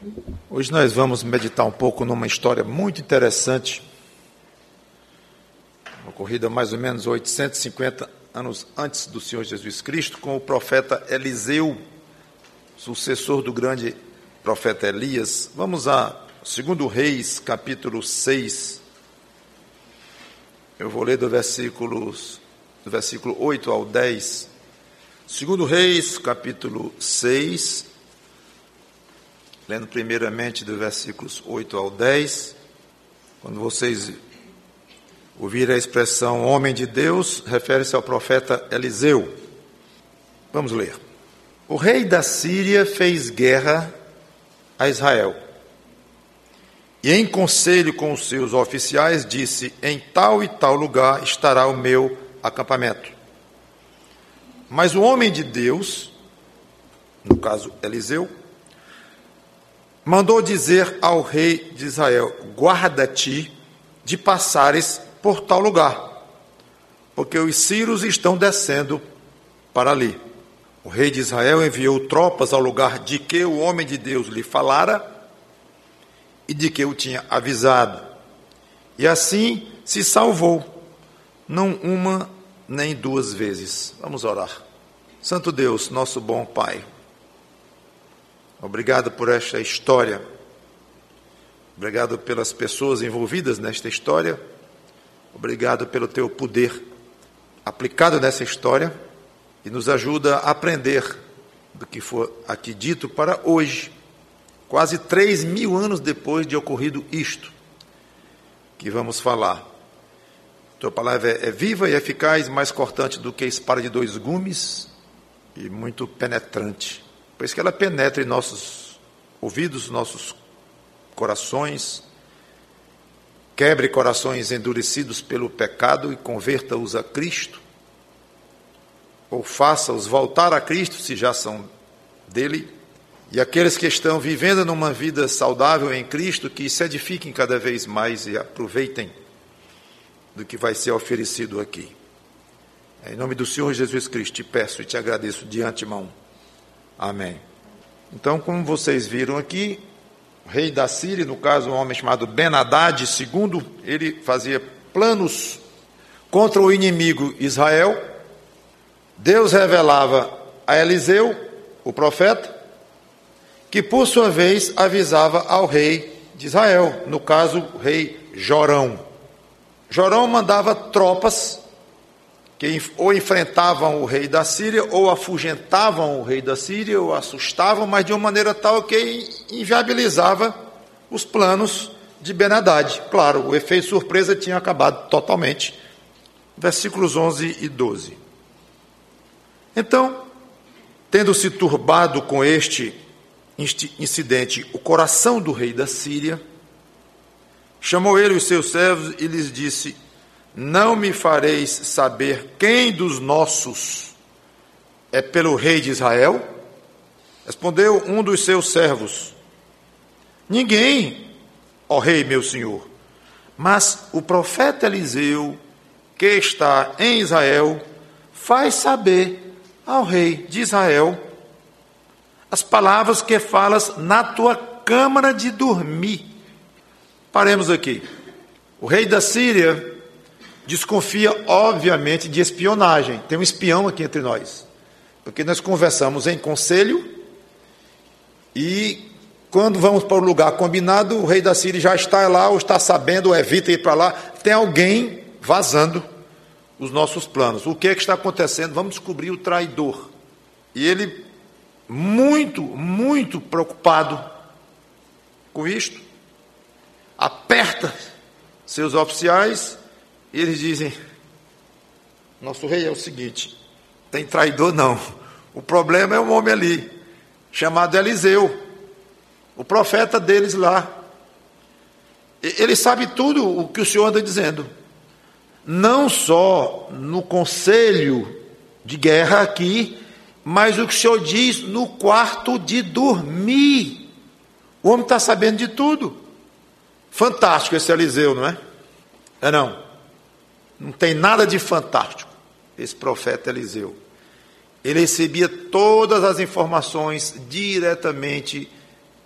Hoje nós vamos meditar um pouco numa história muito interessante, ocorrida mais ou menos 850 anos antes do Senhor Jesus Cristo, com o profeta Eliseu, sucessor do grande profeta Elias. Vamos a 2 Reis, capítulo 6. Eu vou ler do versículo 8 ao 10. 2 Reis, capítulo 6, lendo primeiramente do versículos 8 ao 10. Quando vocês ouvirem a expressão homem de Deus, refere-se ao profeta Eliseu. Vamos ler. O rei da Síria fez guerra a Israel. E em conselho com os seus oficiais disse: em tal e tal lugar estará o meu acampamento. Mas o homem de Deus, no caso Eliseu, mandou dizer ao rei de Israel: guarda-te de passares por tal lugar, porque os sírios estão descendo para ali. O rei de Israel enviou tropas ao lugar de que o homem de Deus lhe falara e de que o tinha avisado. E assim se salvou, não uma nem duas vezes. Vamos orar. Santo Deus, nosso bom Pai, obrigado por esta história, obrigado pelas pessoas envolvidas nesta história, obrigado pelo Teu poder aplicado nessa história e nos ajuda a aprender do que for aqui dito para hoje, quase 3.000 anos depois de ocorrido isto que vamos falar. Tua palavra é viva e eficaz, mais cortante do que espada de 2 gumes e muito penetrante, pois que ela penetre em nossos ouvidos, nossos corações, quebre corações endurecidos pelo pecado e converta-os a Cristo, ou faça-os voltar a Cristo, se já são dele, e aqueles que estão vivendo numa vida saudável em Cristo, que se edifiquem cada vez mais e aproveitem do que vai ser oferecido aqui. Em nome do Senhor Jesus Cristo, te peço e te agradeço de antemão. Amém. Então, como vocês viram aqui, o rei da Síria, no caso um homem chamado Ben-Hadad II, ele fazia planos contra o inimigo Israel. Deus revelava a Eliseu, o profeta, que por sua vez avisava ao rei de Israel, no caso o rei Jorão. Jorão mandava tropas que ou enfrentavam o rei da Síria, ou afugentavam o rei da Síria, ou assustavam, mas de uma maneira tal que inviabilizava os planos de Ben-Hadad. Claro, o efeito surpresa tinha acabado totalmente. Versículos 11 e 12. Então, tendo se turbado com este incidente o coração do rei da Síria, chamou ele os seus servos e lhes disse: não me fareis saber quem dos nossos é pelo rei de Israel? Respondeu um dos seus servos: ninguém, ó rei meu senhor, mas o profeta Eliseu, que está em Israel, faz saber ao rei de Israel as palavras que falas na tua câmara de dormir. Paremos aqui. O rei da Síria desconfia, obviamente, de espionagem. Tem um espião aqui entre nós, porque nós conversamos em conselho e quando vamos para o lugar combinado, o rei da Síria já está lá, ou está sabendo, ou evita ir para lá. Tem alguém vazando os nossos planos. O que é que está acontecendo? Vamos descobrir o traidor. E ele, muito preocupado com isto, aperta seus oficiais e eles dizem: nosso rei é o seguinte, tem traidor não, o problema é um homem ali, chamado Eliseu, o profeta deles lá. Ele sabe tudo o que o Senhor anda dizendo, não só no conselho de guerra aqui, mas o que o Senhor diz no quarto de dormir. O homem está sabendo de tudo. Fantástico esse Eliseu, não é? É não. Não tem nada de fantástico esse profeta Eliseu. Ele recebia todas as informações diretamente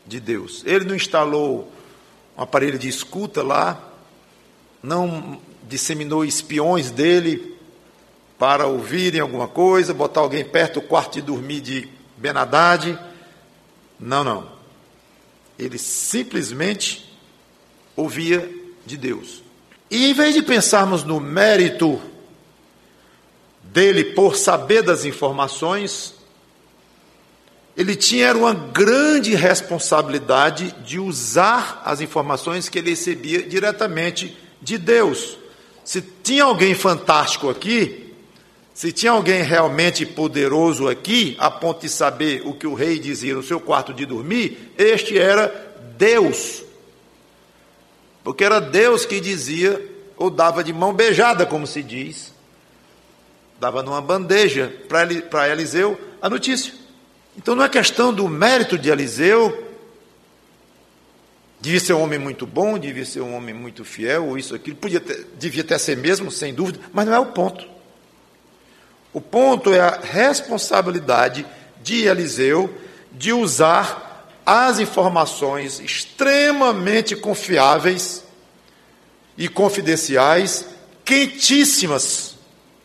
de Deus. Ele não instalou um aparelho de escuta lá, não disseminou espiões dele para ouvirem alguma coisa, botar alguém perto do quarto de dormir de Ben-Hadad. Não. Ele simplesmente ouvia de Deus. E em vez de pensarmos no mérito dele por saber das informações, ele tinha uma grande responsabilidade de usar as informações que ele recebia diretamente de Deus. Se tinha alguém fantástico aqui, se tinha alguém realmente poderoso aqui, a ponto de saber o que o rei dizia no seu quarto de dormir, este era Deus. Porque era Deus que dizia, ou dava de mão beijada, como se diz, dava numa bandeja para Eliseu a notícia. Então não é questão do mérito de Eliseu, devia ser um homem muito bom, devia ser um homem muito fiel, ou isso, aquilo, devia até ser mesmo, sem dúvida, mas não é o ponto. O ponto é a responsabilidade de Eliseu de usar as informações extremamente confiáveis e confidenciais, quentíssimas,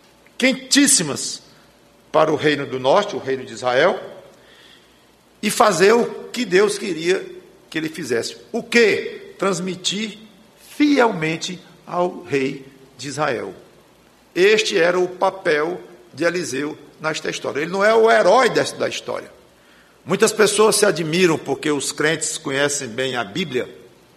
para o reino do norte, o reino de Israel, e fazer o que Deus queria que ele fizesse. O quê? Transmitir fielmente ao rei de Israel. Este era o papel de Eliseu nesta história. Ele não é o herói da história. Muitas pessoas se admiram porque os crentes conhecem bem a Bíblia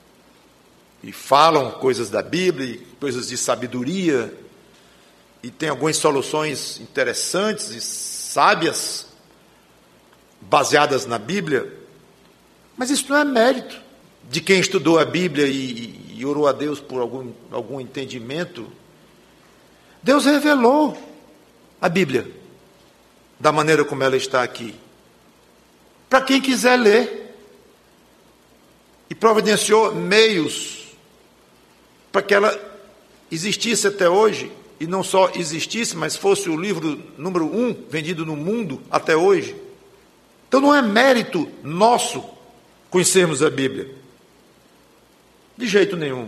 e falam coisas da Bíblia, coisas de sabedoria, e tem algumas soluções interessantes e sábias baseadas na Bíblia, mas isso não é mérito de quem estudou a Bíblia e orou a Deus por algum entendimento. Deus revelou a Bíblia da maneira como ela está aqui, para quem quiser ler, e providenciou meios para que ela existisse até hoje, e não só existisse, mas fosse o livro número 1 vendido no mundo até hoje. Então não é mérito nosso conhecermos a Bíblia, de jeito nenhum.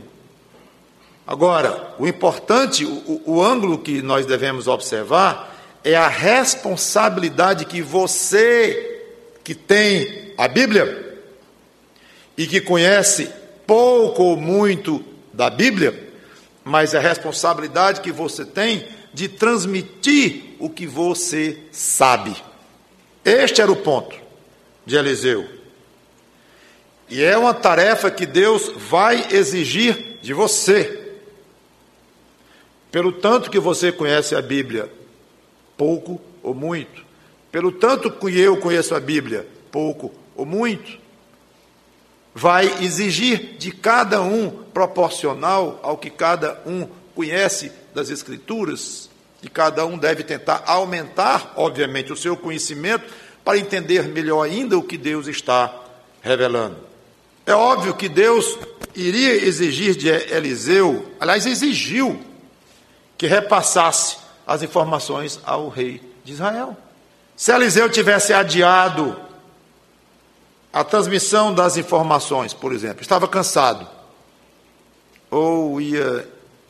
Agora, o importante, o ângulo que nós devemos observar é a responsabilidade que você, que tem a Bíblia e que conhece pouco ou muito da Bíblia, mas a responsabilidade que você tem de transmitir o que você sabe. Este era o ponto de Eliseu. E é uma tarefa que Deus vai exigir de você. Pelo tanto que você conhece a Bíblia, pouco ou muito. Pelo tanto que eu conheço a Bíblia, pouco ou muito. Vai exigir de cada um, proporcional ao que cada um conhece das Escrituras, e cada um deve tentar aumentar, obviamente, o seu conhecimento para entender melhor ainda o que Deus está revelando. É óbvio que Deus iria exigir de Eliseu, aliás, exigiu que repassasse as informações ao rei de Israel. Se Eliseu tivesse adiado a transmissão das informações, por exemplo, estava cansado, ou ia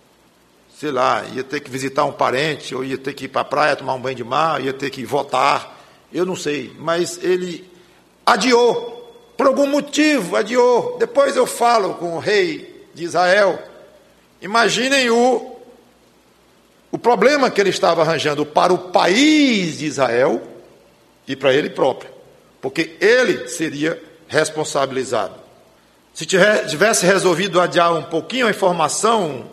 ter que visitar um parente, ou ia ter que ir para a praia tomar um banho de mar, ia ter que votar, eu não sei, mas ele adiou, por algum motivo adiou. Depois eu falo com o rei de Israel. Imaginem o problema que ele estava arranjando para o país de Israel e para ele próprio, porque ele seria responsabilizado. Se tivesse resolvido adiar um pouquinho a informação,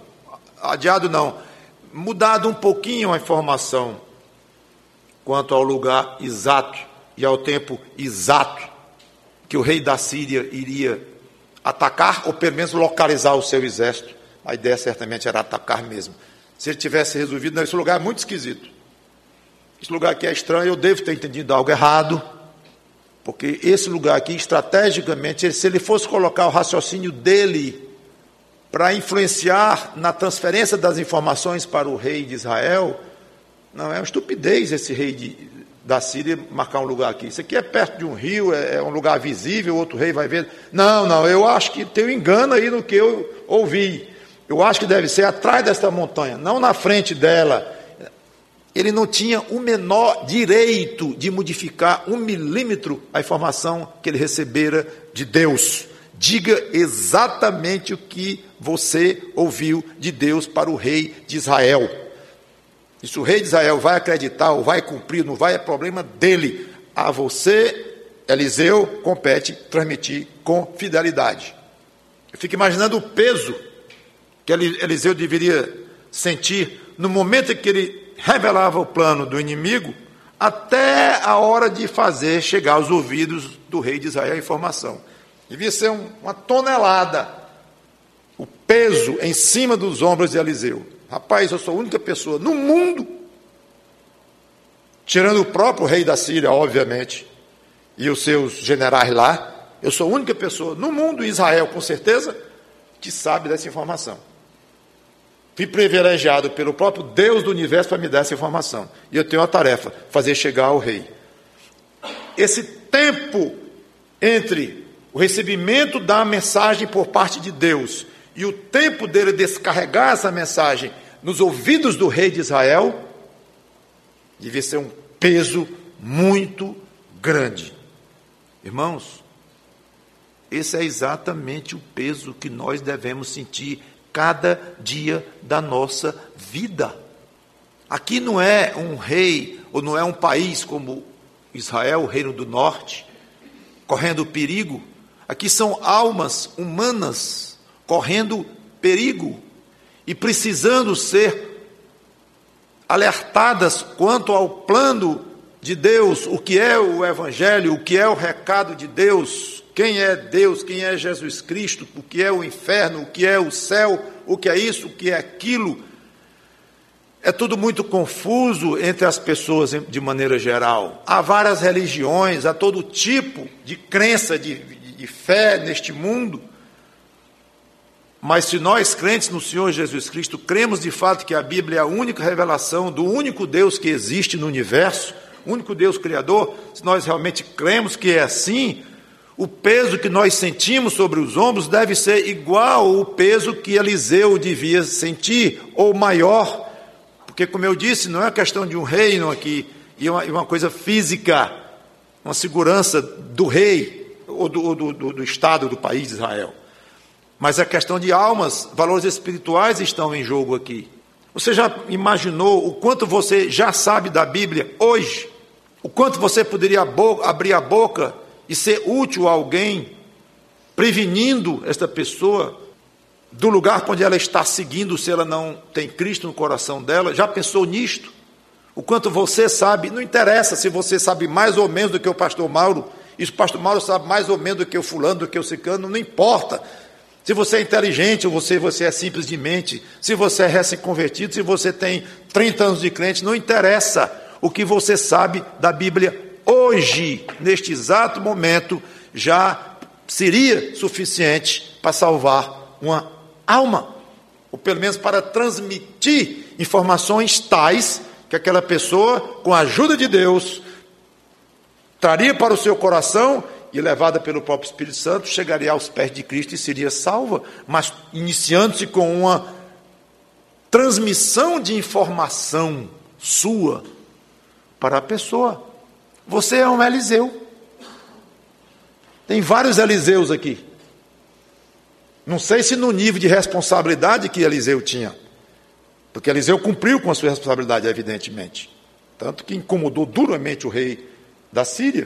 mudado um pouquinho a informação quanto ao lugar exato e ao tempo exato que o rei da Síria iria atacar, ou pelo menos localizar o seu exército, a ideia certamente era atacar mesmo. Se ele tivesse resolvido, não, esse lugar é muito esquisito. Esse lugar aqui é estranho, eu devo ter entendido algo errado, porque esse lugar aqui, estrategicamente, se ele fosse colocar o raciocínio dele para influenciar na transferência das informações para o rei de Israel, não, é uma estupidez esse rei da Síria marcar um lugar aqui. Isso aqui é perto de um rio, é um lugar visível, outro rei vai ver. Não, eu acho que tem um engano aí no que eu ouvi. Eu acho que deve ser atrás desta montanha, não na frente dela. Ele não tinha o menor direito de modificar 1 milímetro a informação que ele recebera de Deus. Diga exatamente o que você ouviu de Deus para o rei de Israel. E se o rei de Israel vai acreditar ou vai cumprir, não vai, é problema dele. A você, Eliseu, compete transmitir com fidelidade. Eu fico imaginando o peso que Eliseu deveria sentir no momento em que ele revelava o plano do inimigo, até a hora de fazer chegar aos ouvidos do rei de Israel a informação. Devia ser uma tonelada, o peso em cima dos ombros de Eliseu. Rapaz, eu sou a única pessoa no mundo, tirando o próprio rei da Síria, obviamente, e os seus generais lá, eu sou a única pessoa no mundo, Israel com certeza, que sabe dessa informação. Fui privilegiado pelo próprio Deus do universo para me dar essa informação. E eu tenho a tarefa, fazer chegar ao rei. Esse tempo entre o recebimento da mensagem por parte de Deus e o tempo dele descarregar essa mensagem nos ouvidos do rei de Israel, devia ser um peso muito grande. Irmãos, esse é exatamente o peso que nós devemos sentir cada dia da nossa vida. Aqui não é um rei, ou não é um país como Israel, o reino do norte, correndo perigo. Aqui são almas humanas correndo perigo e precisando ser alertadas quanto ao plano de Deus, o que é o Evangelho, o que é o recado de Deus, quem é Deus, quem é Jesus Cristo, o que é o inferno, o que é o céu, o que é isso, o que é aquilo. É tudo muito confuso entre as pessoas de maneira geral. Há várias religiões, há todo tipo de crença, de fé neste mundo. Mas se nós, crentes no Senhor Jesus Cristo, cremos de fato que a Bíblia é a única revelação do único Deus que existe no universo, o único Deus Criador, se nós realmente cremos que é assim, o peso que nós sentimos sobre os ombros deve ser igual ao peso que Eliseu devia sentir, ou maior, porque, como eu disse, não é questão de um reino aqui, e uma coisa física, uma segurança do rei, ou do Estado, do país de Israel. Mas é questão de almas, valores espirituais estão em jogo aqui. Você já imaginou o quanto você já sabe da Bíblia hoje? O quanto você poderia abrir a boca e ser útil a alguém, prevenindo esta pessoa do lugar onde ela está seguindo, se ela não tem Cristo no coração dela? Já pensou nisto? O quanto você sabe, não interessa se você sabe mais ou menos do que o pastor Mauro, e se o pastor Mauro sabe mais ou menos do que o fulano, do que o ciclano, não importa. Se você é inteligente ou você é simples de mente, se você é recém-convertido, se você tem 30 anos de crente, não interessa. O que você sabe da Bíblia hoje, neste exato momento, já seria suficiente para salvar uma alma, ou pelo menos para transmitir informações tais que aquela pessoa, com a ajuda de Deus, traria para o seu coração e, levada pelo próprio Espírito Santo, chegaria aos pés de Cristo e seria salva, mas iniciando-se com uma transmissão de informação sua para a pessoa. Você é um Eliseu. Tem vários Eliseus aqui. Não sei se no nível de responsabilidade que Eliseu tinha, porque Eliseu cumpriu com a sua responsabilidade, evidentemente, tanto que incomodou duramente o rei da Síria.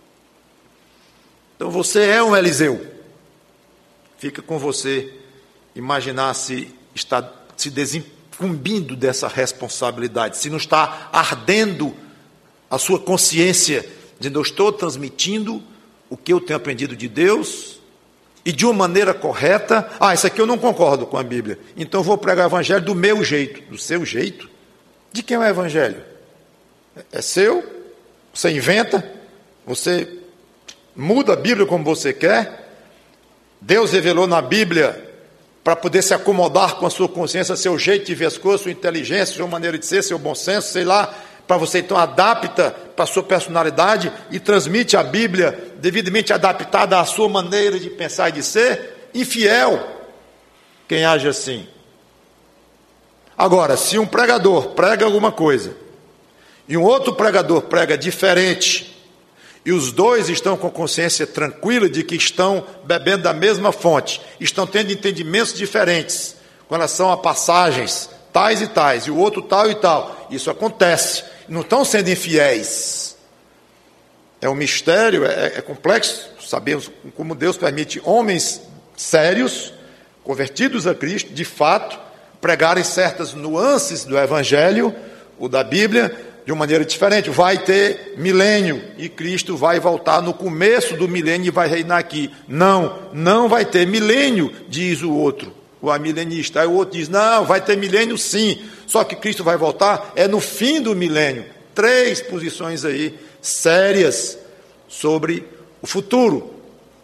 Então você é um Eliseu. Fica com você imaginar se está se desincumbindo dessa responsabilidade, se não está ardendo a sua consciência, dizendo: eu estou transmitindo o que eu tenho aprendido de Deus, e de uma maneira correta. Isso aqui eu não concordo com a Bíblia, então eu vou pregar o Evangelho do meu jeito. Do seu jeito? De quem é o Evangelho? É seu? Você inventa? Você muda a Bíblia como você quer? Deus revelou na Bíblia para poder se acomodar com a sua consciência, seu jeito de ver as coisas, sua inteligência, sua maneira de ser, seu bom senso, sei lá, para você então adapta para a sua personalidade e transmite a Bíblia devidamente adaptada à sua maneira de pensar e de ser, infiel quem age assim. Agora, se um pregador prega alguma coisa e um outro pregador prega diferente, e os dois estão com consciência tranquila de que estão bebendo da mesma fonte, estão tendo entendimentos diferentes com relação a passagens tais e tais, e o outro tal e tal, isso acontece, não estão sendo infiéis. É um mistério, é complexo, sabemos como Deus permite homens sérios, convertidos a Cristo, de fato, pregarem certas nuances do Evangelho, ou da Bíblia, de uma maneira diferente. Vai ter milênio, e Cristo vai voltar no começo do milênio e vai reinar aqui. Não vai ter milênio, diz o outro, o amilenista. Aí o outro diz, não, vai ter milênio sim, só que Cristo vai voltar no fim do milênio. 3 posições aí, sérias, sobre o futuro.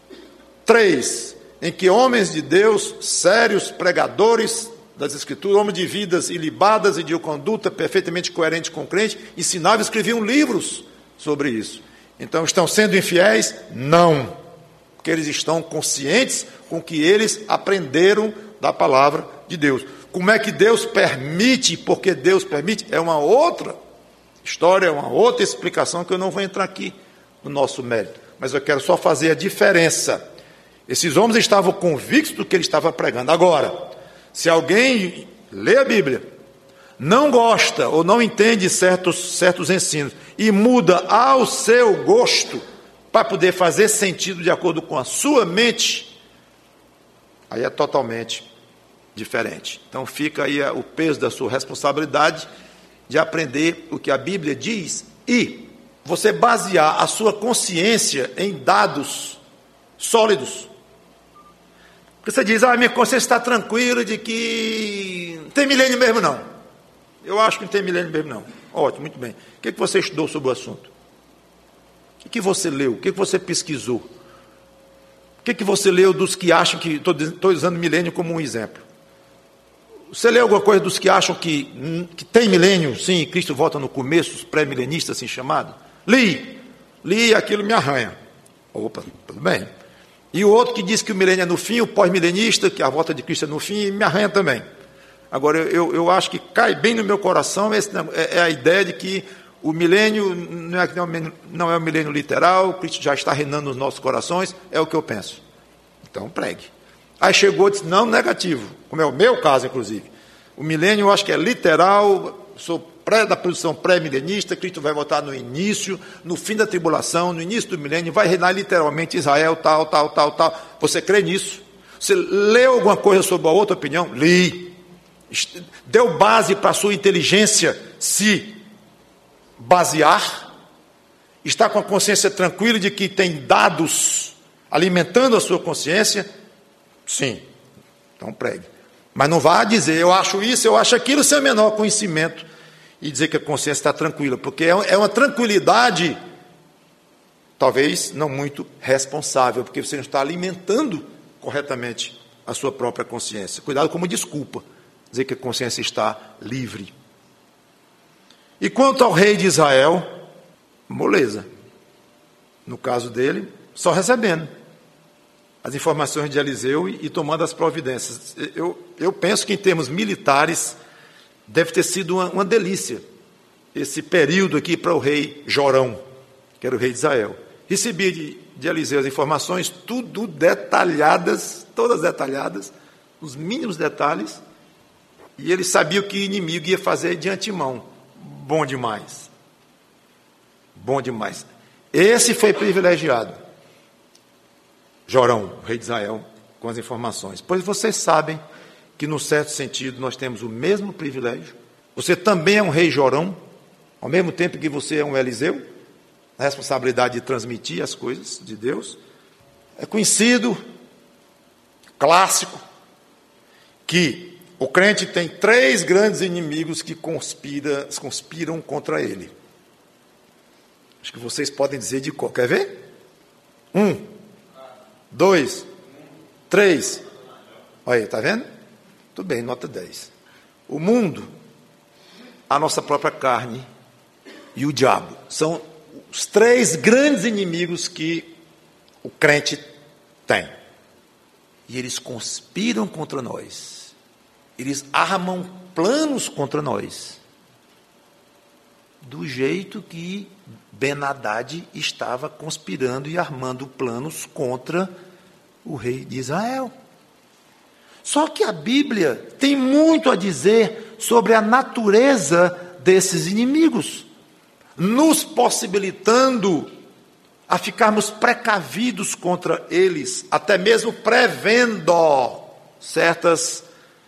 3, em que homens de Deus, sérios pregadores das Escrituras, homens de vidas ilibadas e de conduta perfeitamente coerente com o crente, ensinavam e escreviam livros sobre isso. Então, estão sendo infiéis? Não, porque eles estão conscientes com o que eles aprenderam da palavra de Deus. Como é que Deus permite? Porque Deus permite, é uma outra história, é uma outra explicação que eu não vou entrar aqui no nosso mérito, mas eu quero só fazer a diferença. Esses homens estavam convictos do que ele estava pregando. Agora, se alguém lê a Bíblia, não gosta ou não entende certos ensinos e muda ao seu gosto para poder fazer sentido de acordo com a sua mente, aí é totalmente diferente. Então fica aí o peso da sua responsabilidade de aprender o que a Bíblia diz e você basear a sua consciência em dados sólidos. Porque você diz, minha consciência está tranquila de que não tem milênio mesmo não. Eu acho que não tem milênio mesmo não. Ótimo, muito bem. O que você estudou sobre o assunto? O que você leu? O que você pesquisou? O que você leu dos que acham que... Estou usando milênio como um exemplo. Você leu alguma coisa dos que acham que tem milênio? Sim, Cristo volta no começo, os pré-milenistas assim chamados? Li e aquilo me arranha. Opa, tudo bem. E o outro que diz que o milênio é no fim, o pós-milenista, que a volta de Cristo é no fim, me arranha também. Agora, eu acho que cai bem no meu coração é a ideia de que o milênio não é o milênio literal, Cristo já está reinando nos nossos corações, é o que eu penso. Então, pregue. Aí chegou e disse, não, negativo, como é o meu caso, inclusive. O milênio eu acho que é literal, sou da posição pré-milenista, Cristo vai voltar no início, no fim da tribulação, no início do milênio, vai reinar literalmente Israel, tal. Você crê nisso? Você leu alguma coisa sobre a outra opinião? Li. Deu base para a sua inteligência se basear? Está com a consciência tranquila de que tem dados alimentando a sua consciência? Sim. Então pregue. Mas não vá dizer, eu acho isso, eu acho aquilo, sem o menor conhecimento, e dizer que a consciência está tranquila, porque é uma tranquilidade, talvez não muito responsável, porque você não está alimentando corretamente a sua própria consciência. Cuidado como desculpa, dizer que a consciência está livre. E quanto ao rei de Israel, moleza. No caso dele, só recebendo as informações de Eliseu e tomando as providências. Eu penso que em termos militares, deve ter sido uma delícia esse período aqui para o rei Jorão, que era o rei de Israel. Recebi de Eliseu as informações, tudo detalhadas, todas detalhadas, os mínimos detalhes, e ele sabia o que o inimigo ia fazer de antemão. Bom demais. Bom demais. Esse foi privilegiado. Jorão, o rei de Israel, com as informações. Pois vocês sabem que, num certo sentido, nós temos o mesmo privilégio. Você também é um rei Jorão, ao mesmo tempo que você é um Eliseu, a responsabilidade de transmitir as coisas de Deus. É conhecido, clássico, que o crente tem 3 grandes inimigos que conspiram contra ele. Acho que vocês podem dizer de qual. Quer ver? 1, 2, 3. Olha aí, está vendo? Tudo bem, nota 10. O mundo, a nossa própria carne e o diabo. São os três grandes inimigos que o crente tem. E eles conspiram contra nós. Eles armam planos contra nós. Do jeito que Ben-Hadad estava conspirando e armando planos contra o rei de Israel. Só que a Bíblia tem muito a dizer sobre a natureza desses inimigos, nos possibilitando a ficarmos precavidos contra eles, até mesmo prevendo certas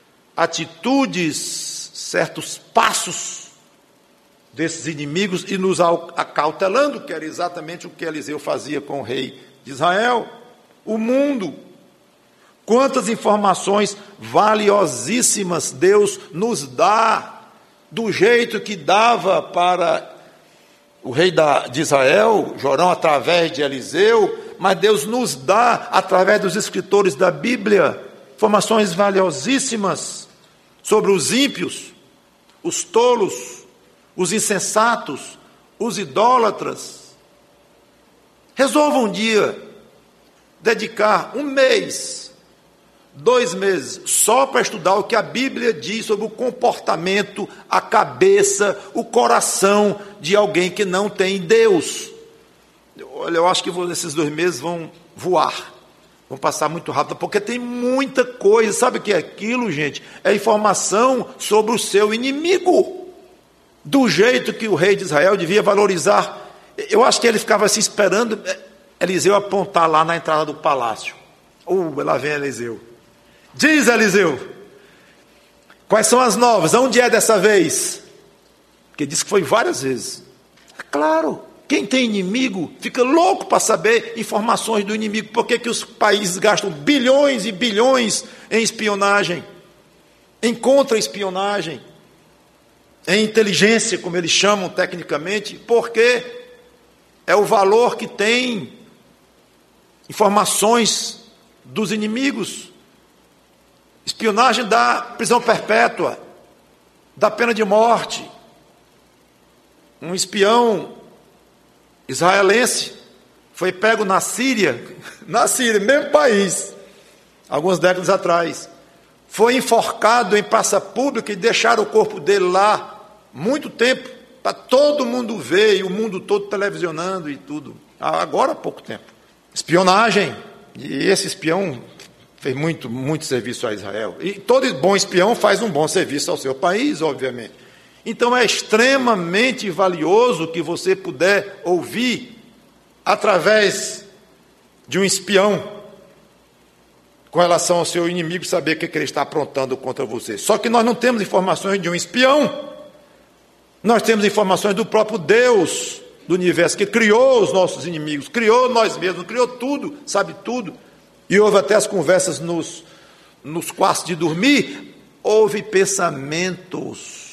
atitudes, certos passos desses inimigos e nos acautelando, que era exatamente o que Eliseu fazia com o rei de Israel. O mundo, quantas informações valiosíssimas Deus nos dá, do jeito que dava para o rei de Israel, Jorão, através de Eliseu, mas Deus nos dá, através dos escritores da Bíblia, informações valiosíssimas sobre os ímpios, os tolos, os insensatos, os idólatras. Resolva um dia dedicar 1 mês, 2 meses, só para estudar o que a Bíblia diz sobre o comportamento, a cabeça, o coração de alguém que não tem Deus. Olha, eu acho que esses 2 meses vão voar, vão passar muito rápido, porque tem muita coisa. Sabe o que é aquilo, gente? É informação sobre o seu inimigo, do jeito que o rei de Israel devia valorizar. Eu acho que ele ficava assim esperando Eliseu apontar lá na entrada do palácio. Lá vem Eliseu. Diz, Eliseu, quais são as novas? Onde é dessa vez? Porque disse que foi várias vezes. É claro, quem tem inimigo fica louco para saber informações do inimigo. Por que os países gastam bilhões e bilhões em espionagem, em contra-espionagem, em inteligência, como eles chamam tecnicamente? Porque é o valor que tem informações dos inimigos. Espionagem dá prisão perpétua, dá pena de morte. Um espião israelense foi pego na Síria, mesmo país, algumas décadas atrás. Foi enforcado em praça pública e deixaram o corpo dele lá muito tempo, para todo mundo ver, e o mundo todo televisionando e tudo. Agora há pouco tempo. Espionagem, e esse espião fez muito serviço a Israel. E todo bom espião faz um bom serviço ao seu país, obviamente. Então é extremamente valioso que você puder ouvir, através de um espião, com relação ao seu inimigo, saber o que ele está aprontando contra você. Só que nós não temos informações de um espião, nós temos informações do próprio Deus do universo, que criou os nossos inimigos, criou nós mesmos, criou tudo, sabe tudo. E houve até as conversas nos quartos de dormir, houve pensamentos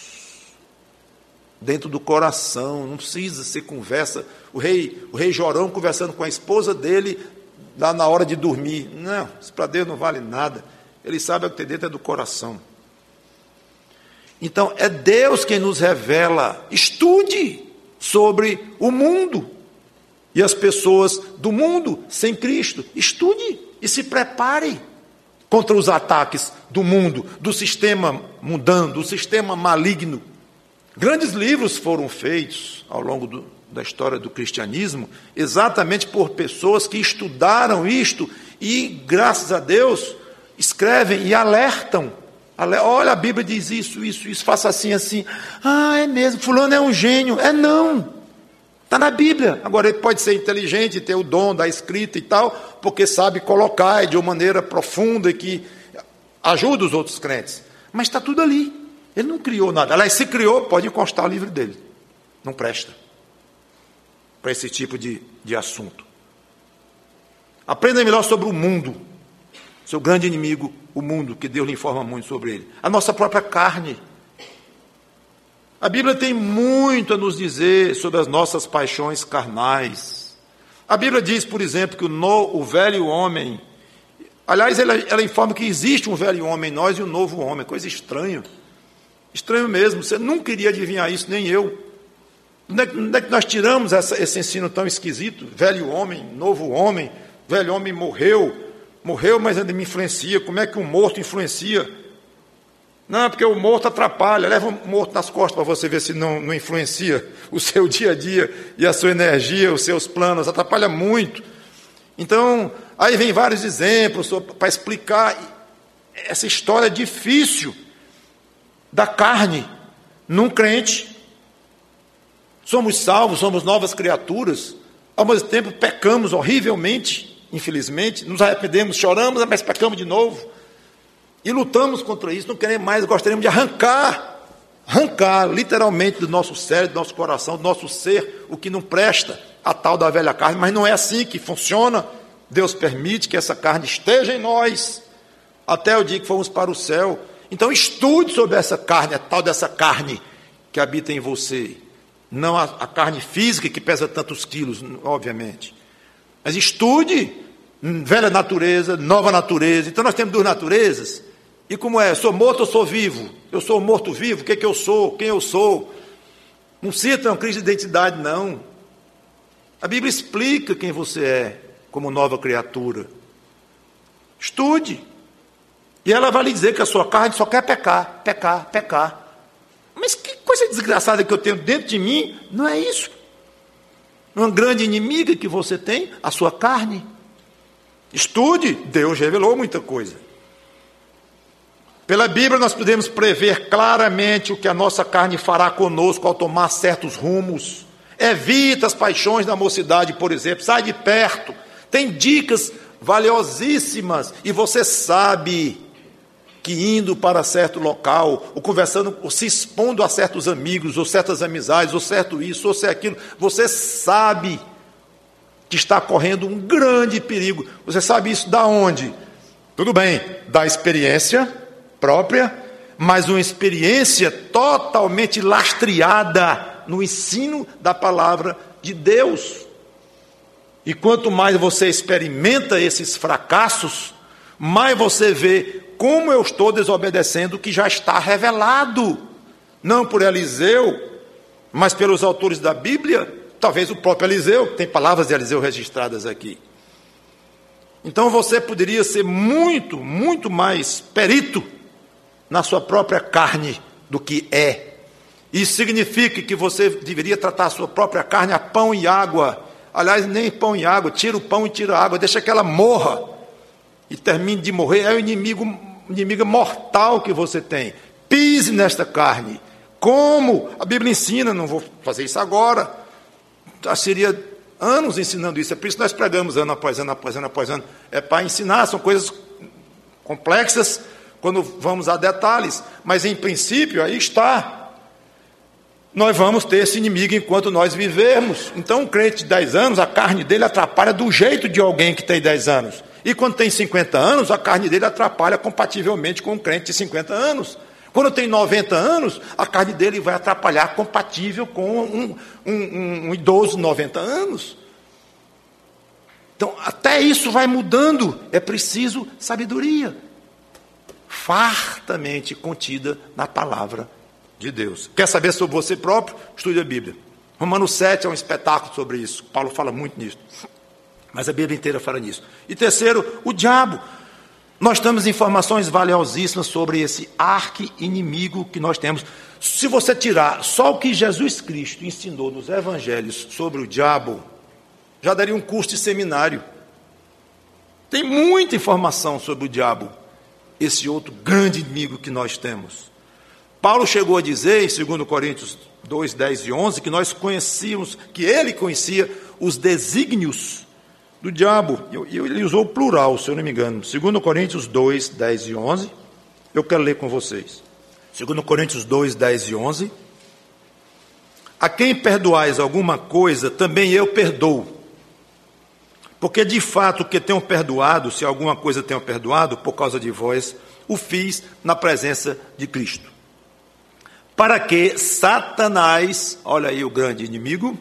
dentro do coração, não precisa ser conversa. O rei Jorão conversando com a esposa dele, lá na hora de dormir. Não, isso para Deus não vale nada. Ele sabe o que tem dentro do coração. Então, é Deus quem nos revela. Estude sobre o mundo e as pessoas do mundo sem Cristo. Estude e se prepare contra os ataques do mundo, do sistema mundano, do sistema maligno. Grandes livros foram feitos ao longo da história do cristianismo, exatamente por pessoas que estudaram isto e, graças a Deus, escrevem e alertam. Olha, a Bíblia diz isso, faça assim, assim. É mesmo, fulano é um gênio. Não. Está na Bíblia. Agora, ele pode ser inteligente, ter o dom da escrita e tal, porque sabe colocar de uma maneira profunda e que ajuda os outros crentes. Mas está tudo ali. Ele não criou nada. Aliás, se criou, pode encostar o livro dele. Não presta para esse tipo de assunto. Aprenda melhor sobre o mundo. Seu grande inimigo, o mundo, que Deus lhe informa muito sobre ele. A nossa própria carne. A Bíblia tem muito a nos dizer sobre as nossas paixões carnais. A Bíblia diz, por exemplo, que o velho homem... Aliás, ela informa que existe um velho homem em nós e um novo homem. Coisa estranha. Estranho mesmo. Você nunca iria adivinhar isso, nem eu. Onde é que nós tiramos esse ensino tão esquisito? Velho homem, novo homem, velho homem morreu, mas ainda me influencia. Como é que um morto influencia? Não, porque o morto atrapalha. Leva o morto nas costas para você ver se não influencia o seu dia a dia e a sua energia, os seus planos. Atrapalha muito. Então, aí vem vários exemplos para explicar essa história difícil da carne num crente. Somos salvos, somos novas criaturas. Ao mesmo tempo, pecamos horrivelmente, infelizmente. Nos arrependemos, choramos, mas pecamos de novo. E lutamos contra isso, não queremos mais, gostaríamos de arrancar literalmente do nosso cérebro, do nosso coração, do nosso ser, o que não presta, a tal da velha carne, mas não é assim que funciona. Deus permite que essa carne esteja em nós, até o dia que fomos para o céu. Então estude sobre essa carne, a tal dessa carne que habita em você. Não a carne física que pesa tantos quilos, obviamente. Mas estude velha natureza, nova natureza. Então nós temos duas naturezas. E como é? Sou morto ou sou vivo? Eu sou morto-vivo, o que é que eu sou? Quem eu sou? Não precisa ter uma crise de identidade, não. A Bíblia explica quem você é como nova criatura. Estude. E ela vai lhe dizer que a sua carne só quer pecar, pecar, pecar. Mas que coisa desgraçada que eu tenho dentro de mim, não é isso? Uma grande inimiga que você tem, a sua carne. Estude, Deus revelou muita coisa. Pela Bíblia nós podemos prever claramente o que a nossa carne fará conosco ao tomar certos rumos. Evita as paixões da mocidade, por exemplo, sai de perto. Tem dicas valiosíssimas e você sabe que indo para certo local, ou conversando, ou se expondo a certos amigos, ou certas amizades, ou certo isso, ou certo aquilo, você sabe que está correndo um grande perigo. Você sabe isso da onde? Tudo bem, da experiência própria, mas uma experiência totalmente lastreada no ensino da palavra de Deus. E quanto mais você experimenta esses fracassos, mais você vê como eu estou desobedecendo o que já está revelado, não por Eliseu, mas pelos autores da Bíblia, talvez o próprio Eliseu, tem palavras de Eliseu registradas aqui. Então você poderia ser muito, muito mais perito na sua própria carne do que é. Isso significa que você deveria tratar a sua própria carne a pão e água. Aliás, nem pão e água, tira o pão e tira a água, deixa que ela morra e termine de morrer. É o inimigo mortal que você tem. Pise nesta carne. Como? A Bíblia ensina, não vou fazer isso agora. Seria anos ensinando isso. É por isso que nós pregamos ano após ano, após ano, após ano. É para ensinar, são coisas complexas quando vamos a detalhes. Mas em princípio, aí está. Nós vamos ter esse inimigo enquanto nós vivermos. Então, um crente de 10 anos, a carne dele atrapalha do jeito de alguém que tem 10 anos. E quando tem 50 anos, a carne dele atrapalha compativelmente com um crente de 50 anos. Quando tem 90 anos, a carne dele vai atrapalhar compatível com um idoso de 90 anos. Então, até isso vai mudando. É preciso sabedoria, fartamente contida na palavra de Deus. Quer saber sobre você próprio? Estude a Bíblia. Romanos 7 é um espetáculo sobre isso. Paulo fala muito nisso. Mas a Bíblia inteira fala nisso. E terceiro, o diabo. Nós temos informações valiosíssimas sobre esse arqui-inimigo que nós temos. Se você tirar só o que Jesus Cristo ensinou nos evangelhos sobre o diabo, já daria um curso de seminário. Tem muita informação sobre o diabo, esse outro grande inimigo que nós temos. Paulo chegou a dizer, em 2 Coríntios 2, 10 e 11, que nós conhecíamos, que ele conhecia os desígnios do diabo. E ele usou o plural, se eu não me engano. 2 Coríntios 2, 10 e 11. Eu quero ler com vocês. 2 Coríntios 2, 10 e 11. A quem perdoais alguma coisa, também eu perdoo. Porque de fato o que tenho perdoado, se alguma coisa tenho perdoado, por causa de vós, o fiz na presença de Cristo. Para que Satanás, olha aí o grande inimigo,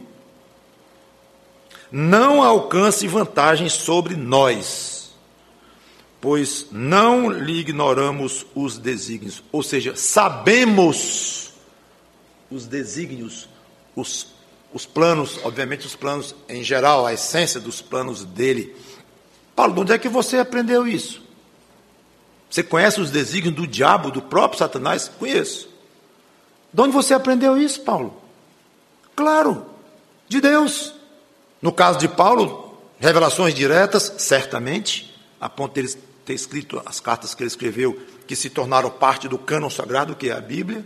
não alcance vantagem sobre nós, pois não lhe ignoramos os desígnios, ou seja, sabemos os desígnios, os os planos, obviamente os planos em geral, a essência dos planos dele. Paulo, de onde é que você aprendeu isso? Você conhece os desígnios do diabo, do próprio Satanás? Conheço. De onde você aprendeu isso, Paulo? Claro, de Deus. No caso de Paulo, revelações diretas, certamente, a ponto de ele ter escrito as cartas que ele escreveu, que se tornaram parte do cânon sagrado, que é a Bíblia.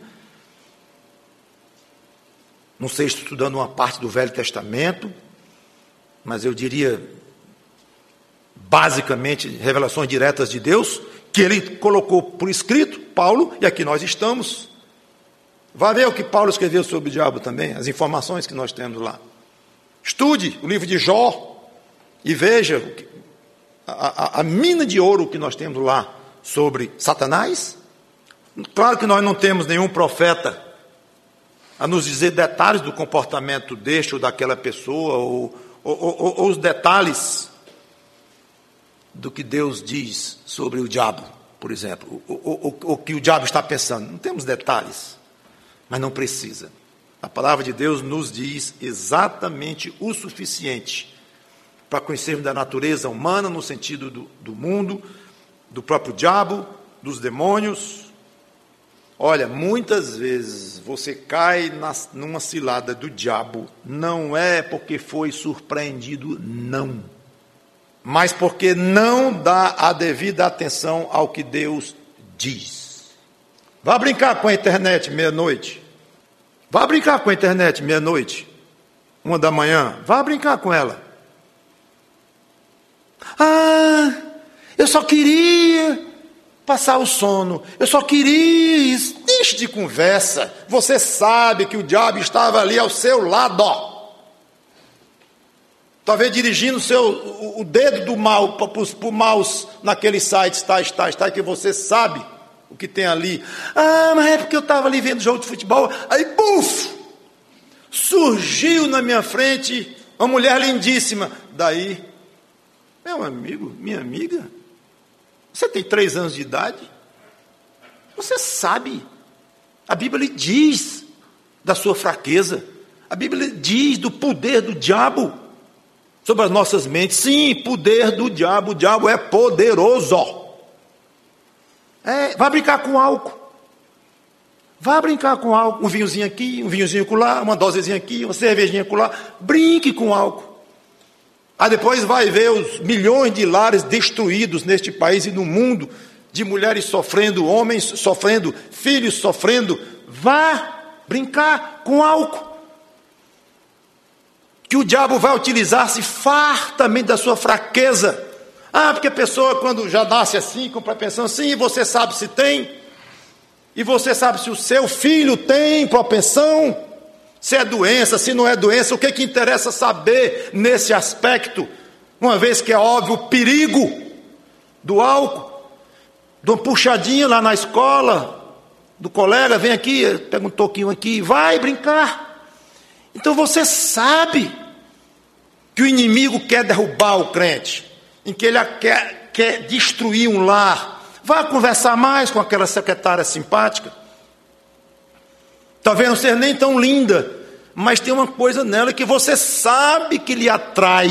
Não sei, estudando uma parte do Velho Testamento, mas eu diria, basicamente, revelações diretas de Deus, que ele colocou por escrito, Paulo, e aqui nós estamos. Vá ver o que Paulo escreveu sobre o diabo também, as informações que nós temos lá. Estude o livro de Jó e veja a mina de ouro que nós temos lá sobre Satanás. Claro que nós não temos nenhum profeta a nos dizer detalhes do comportamento deste ou daquela pessoa, ou os detalhes do que Deus diz sobre o diabo, por exemplo, o que o diabo está pensando. Não temos detalhes, mas não precisa. A palavra de Deus nos diz exatamente o suficiente para conhecermos da natureza humana, no sentido do mundo, do próprio diabo, dos demônios. Olha, muitas vezes você cai numa cilada do diabo, não é porque foi surpreendido, não, mas porque não dá a devida atenção ao que Deus diz. Vá brincar com a internet meia-noite. Vá brincar com a internet meia-noite, 1h, vá brincar com ela. Ah, eu só queria passar o sono, eu só queria isso. Deixe de conversa, você sabe que o diabo estava ali ao seu lado, ó. Talvez dirigindo o dedo do mal para o mouse naqueles sites, que você sabe o que tem ali. Ah, mas é porque eu estava ali vendo jogo de futebol, aí, buf, surgiu na minha frente uma mulher lindíssima. Daí, meu amigo, minha amiga, você tem 3 anos de idade? Você sabe, a Bíblia lhe diz da sua fraqueza, a Bíblia lhe diz do poder do diabo sobre as nossas mentes. Sim, poder do diabo, o diabo é poderoso. Vá brincar com álcool. Vá brincar com álcool. Um vinhozinho aqui, um vinhozinho acolá, uma dosezinha aqui, uma cervejinha acolá. Brinque com álcool. Aí depois vai ver os milhões de lares destruídos neste país e no mundo, de mulheres sofrendo, homens sofrendo, filhos sofrendo. Vá brincar com álcool, que o diabo vai utilizar-se fartamente da sua fraqueza. Ah, porque a pessoa quando já nasce assim, com propensão, sim, você sabe se tem, e você sabe se o seu filho tem propensão, se é doença, se não é doença. O que interessa saber nesse aspecto, uma vez que é óbvio o perigo do álcool, de uma puxadinha lá na escola, do colega, vem aqui, pega um toquinho aqui, vai brincar. Então você sabe que o inimigo quer derrubar o crente, em que ele quer destruir um lar. Vá conversar mais com aquela secretária simpática. Talvez não seja nem tão linda, mas tem uma coisa nela que você sabe que lhe atrai.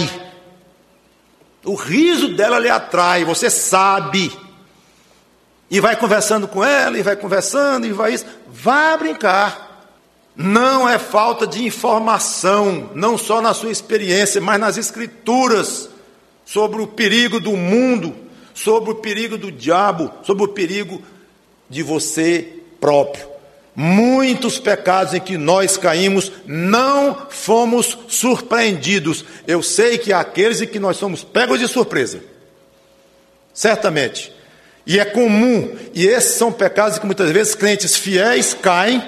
O riso dela lhe atrai, você sabe. E vai conversando com ela, e vai conversando, e vai isso. Vá brincar. Não é falta de informação, não só na sua experiência, mas nas escrituras, sobre o perigo do mundo, sobre o perigo do diabo, sobre o perigo de você próprio. Muitos pecados em que nós caímos, não fomos surpreendidos. Eu sei que há aqueles em que nós somos pegos de surpresa, certamente, e é comum, e esses são pecados que muitas vezes crentes fiéis caem,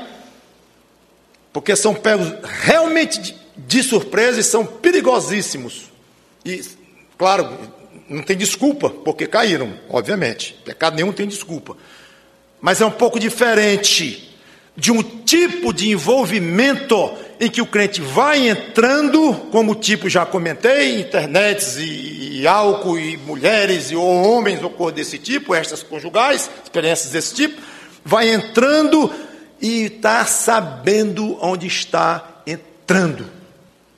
porque são pegos realmente de surpresa e são perigosíssimos. E, claro, não tem desculpa, porque caíram, obviamente. Pecado nenhum tem desculpa. Mas é um pouco diferente de um tipo de envolvimento em que o crente vai entrando, como o tipo já comentei, internets e álcool e mulheres ou homens ou coisa desse tipo, estas conjugais, experiências desse tipo, vai entrando e está sabendo onde está entrando.